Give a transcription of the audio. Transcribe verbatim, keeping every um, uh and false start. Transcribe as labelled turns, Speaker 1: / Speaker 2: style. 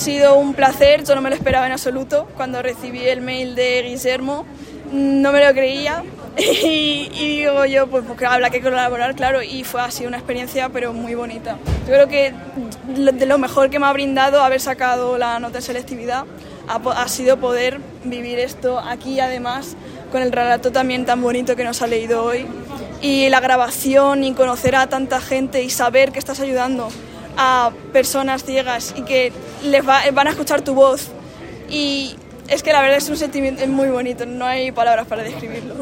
Speaker 1: sido un placer, yo no me lo esperaba en absoluto. Cuando recibí el mail de Guillermo no me lo creía y, y digo yo, pues porque habrá que colaborar, claro, y fue así una experiencia pero muy bonita. Yo creo que de lo mejor que me ha brindado haber sacado la nota de selectividad ha, ha sido poder vivir esto aquí, además con el relato también tan bonito que nos ha leído hoy, y la grabación y conocer a tanta gente y saber que estás ayudando a personas ciegas y que les va, van a escuchar tu voz, y es que la verdad es un sentimiento muy bonito, no hay palabras para describirlo.